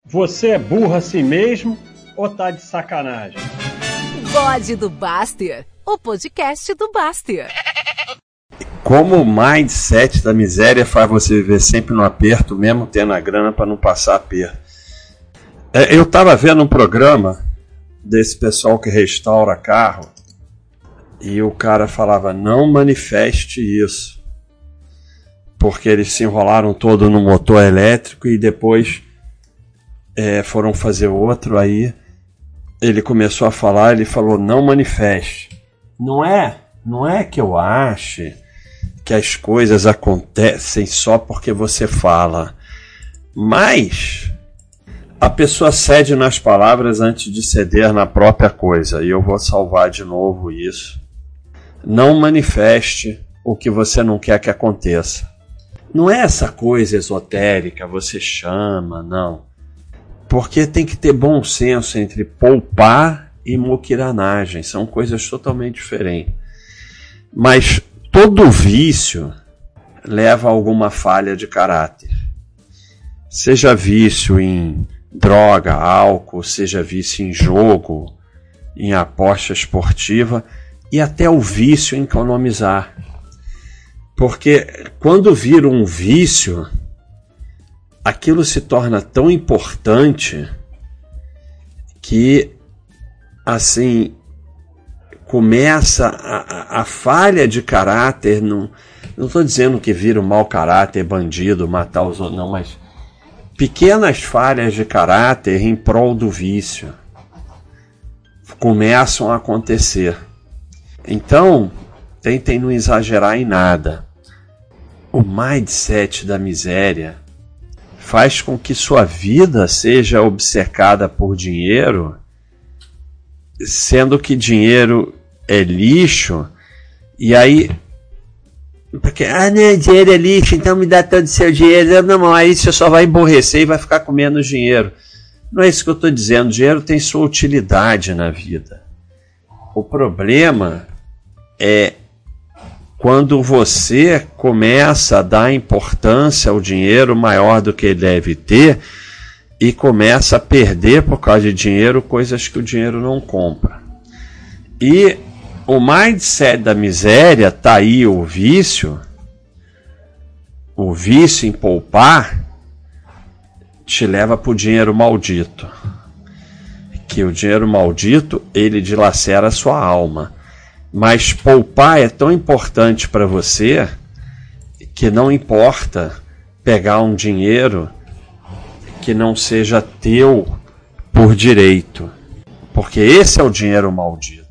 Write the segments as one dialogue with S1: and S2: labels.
S1: Você é burro assim mesmo ou tá de sacanagem?
S2: Bode do Baster, o podcast do Baster.
S3: Como o mindset da miséria faz você viver sempre no aperto, mesmo tendo a grana para não passar aperto. Eu estava vendo um programa desse pessoal que restaura carro e o cara falava, não manifeste isso, porque eles se enrolaram todo no motor elétrico e depois foram fazer outro. Aí ele começou a falar, ele falou, não manifeste. Não é que eu ache que as coisas acontecem só porque você fala, mas a pessoa cede nas palavras antes de ceder na própria coisa, e eu vou salvar de novo isso. Não manifeste o que você não quer que aconteça. Não é essa coisa esotérica, você chama, não. Porque tem que ter bom senso entre poupar e muquiranagem, são coisas totalmente diferentes. Mas todo vício leva a alguma falha de caráter. Seja vício em droga, álcool, seja vício em jogo, em aposta esportiva e até o vício em economizar. Porque quando vira um vício, aquilo se torna tão importante que, assim, começa a falha de caráter. Não estou dizendo que vira um mau caráter, bandido, matar os outros, não, mas pequenas falhas de caráter em prol do vício começam a acontecer. Então, tentem não exagerar em nada. O mindset da miséria faz com que sua vida seja obcecada por dinheiro, sendo que dinheiro é lixo, e aí, porque, né, dinheiro é lixo, então me dá todo o seu dinheiro. Não, aí você só vai emborrecer e vai ficar com menos dinheiro. Não é isso que eu estou dizendo, dinheiro tem sua utilidade na vida. O problema é quando você começa a dar importância ao dinheiro maior do que ele deve ter e começa a perder por causa de dinheiro coisas que o dinheiro não compra. E o mindset da miséria, está aí o vício em poupar, te leva para o dinheiro maldito. Que o dinheiro maldito, ele dilacera a sua alma. Mas poupar é tão importante para você que não importa pegar um dinheiro que não seja teu por direito. Porque esse é o dinheiro maldito.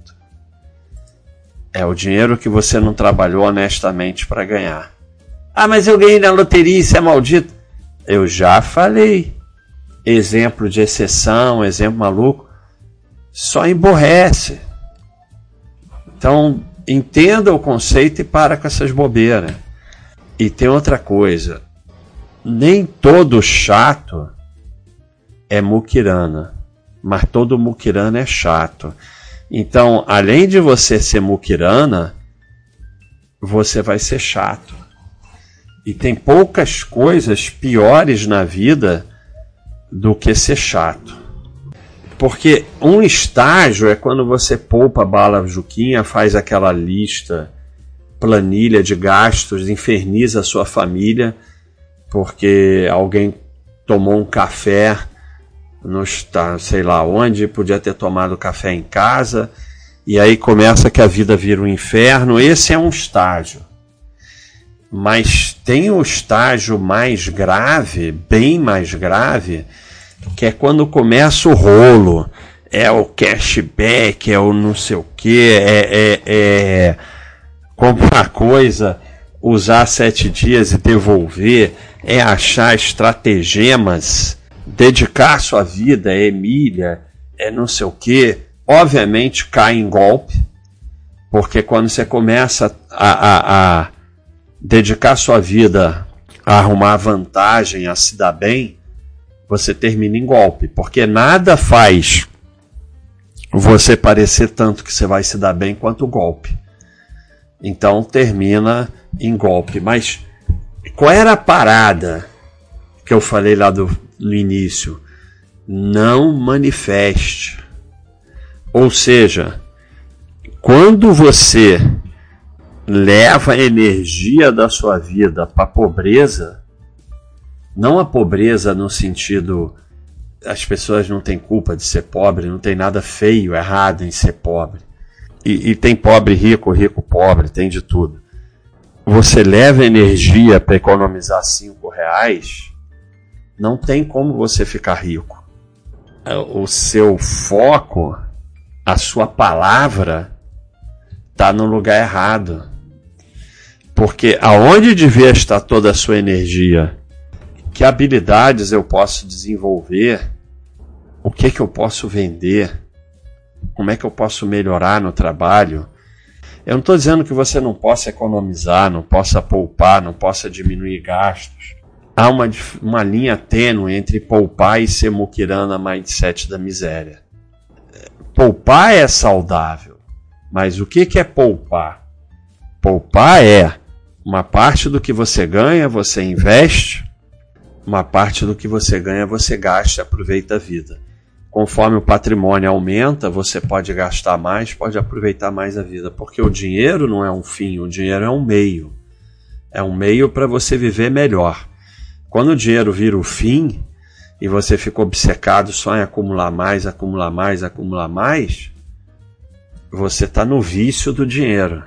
S3: É o dinheiro que você não trabalhou honestamente para ganhar. Ah, mas eu ganhei na loteria, isso é maldito. Eu já falei. Exemplo de exceção, exemplo maluco. Só emborrece. Então, entenda o conceito e para com essas bobeiras. E tem outra coisa. Nem todo chato é muquirana. Mas todo muquirana é chato. Então, além de você ser muquirana, você vai ser chato. E tem poucas coisas piores na vida do que ser chato. Porque um estágio é quando você poupa bala juquinha, faz aquela lista, planilha de gastos, inferniza a sua família, porque alguém tomou um café, não está, sei lá onde, podia ter tomado café em casa, e aí começa que a vida vira um inferno. Esse é um estágio. Mas tem o estágio mais grave, bem mais grave, que é quando começa o rolo, é o cashback, é o não sei o que, é comprar coisa, usar 7 dias e devolver, é achar estratagemas, dedicar sua vida, é milha, é não sei o que. Obviamente cai em golpe, porque quando você começa a dedicar sua vida a arrumar vantagem, a se dar bem, você termina em golpe, porque nada faz você parecer tanto que você vai se dar bem quanto o golpe. Então termina em golpe. Mas qual era a parada que eu falei lá no início? não manifeste. Ou seja, quando você leva a energia da sua vida para a pobreza, não a pobreza no sentido, as pessoas não têm culpa de ser pobre, não tem nada feio, errado em ser pobre. E tem pobre rico, rico pobre, tem de tudo. Você leva energia para economizar R$5, não tem como você ficar rico. O seu foco, a sua palavra, está no lugar errado. Porque aonde devia estar toda a sua energia? Que habilidades eu posso desenvolver? O que eu posso vender? Como é que eu posso melhorar no trabalho? Eu não estou dizendo que você não possa economizar, não possa poupar, não possa diminuir gastos. Há uma linha tênue entre poupar e ser muquirana mindset da miséria. Poupar é saudável, mas o que é poupar? Poupar é uma parte do que você ganha, você investe, uma parte do que você ganha, você gasta e aproveita a vida. Conforme o patrimônio aumenta, você pode gastar mais, pode aproveitar mais a vida, porque o dinheiro não é um fim, o dinheiro é um meio. É um meio para você viver melhor. Quando o dinheiro vira o fim e você fica obcecado só em acumular mais, acumular mais, acumular mais, você está no vício do dinheiro.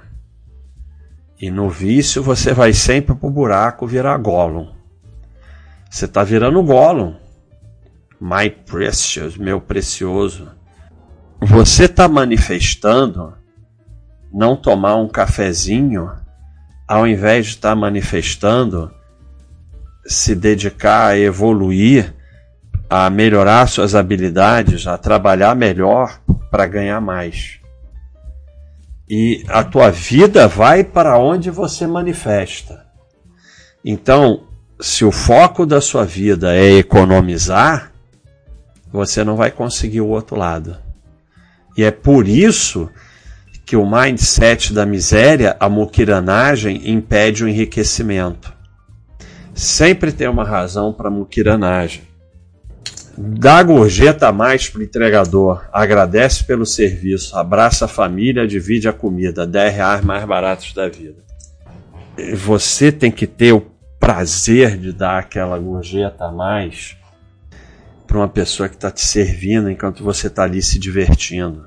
S3: E no vício você vai sempre para o buraco virar Gollum. Você está virando Gollum. My precious, meu precioso. Você está manifestando não tomar um cafezinho, ao invés de estar manifestando se dedicar a evoluir, a melhorar suas habilidades, a trabalhar melhor para ganhar mais. E a tua vida vai para onde você manifesta. Então, se o foco da sua vida é economizar, você não vai conseguir o outro lado. E é por isso que o mindset da miséria, a muquiranagem, impede o enriquecimento. Sempre tem uma razão para a muquiranagem. Dá gorjeta a mais para o entregador, agradece pelo serviço, abraça a família, divide a comida, R$10 mais baratos da vida. Você tem que ter o prazer de dar aquela gorjeta a mais para uma pessoa que está te servindo enquanto você está ali se divertindo.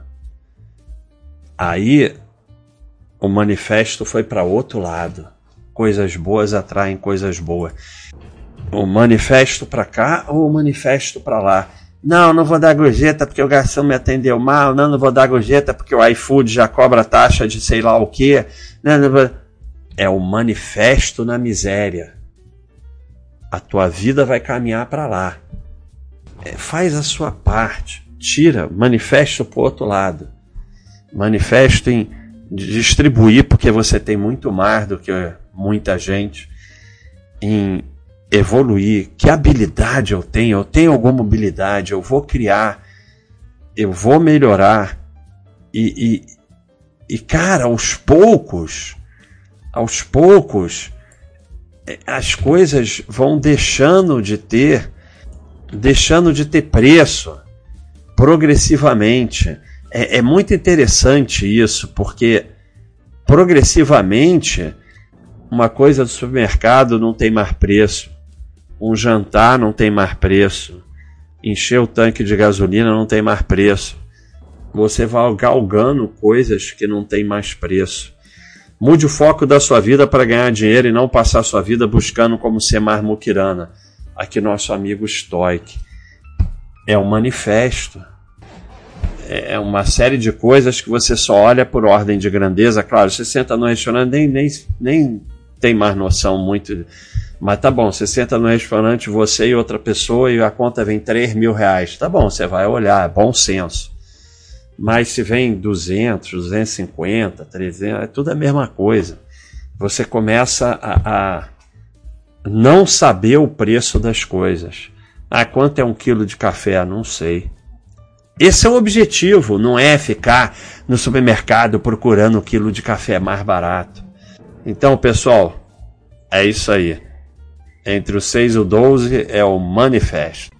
S3: Aí o manifesto foi para outro lado. Coisas boas atraem coisas boas. O manifesto para cá ou o manifesto para lá? Não vou dar gorjeta porque o garçom me atendeu mal. Não vou dar gorjeta porque o iFood já cobra taxa de sei lá o quê. Não vou... É o manifesto na miséria. A tua vida vai caminhar para lá. Faz a sua parte, tira, manifesto para o outro lado, manifesto em distribuir, porque você tem muito mais do que muita gente, em evoluir. Que habilidade eu tenho? Eu tenho alguma habilidade, eu vou criar, eu vou melhorar, e cara, aos poucos, as coisas vão deixando de ter preço progressivamente. É muito interessante isso, porque progressivamente uma coisa do supermercado não tem mais preço, um jantar não tem mais preço, encher o tanque de gasolina não tem mais preço. Você vai galgando coisas que não tem mais preço. Mude o foco da sua vida para ganhar dinheiro e não passar a sua vida buscando como ser mais muquirana. Aqui nosso amigo Stoic. É um manifesto. É uma série de coisas que você só olha por ordem de grandeza. Claro, você senta no restaurante, nem tem mais noção muito. Mas tá bom, você senta no restaurante, você e outra pessoa, e a conta vem R$3.000. Tá bom, você vai olhar, é bom senso. Mas se vem 200, 250, 300, é tudo a mesma coisa. Você começa a não saber o preço das coisas. Quanto é 1 quilo de café? Não sei. Esse é o objetivo, não é ficar no supermercado procurando 1 quilo de café mais barato. Então, pessoal, é isso aí. Entre o 6 e o 12 é o manifesto.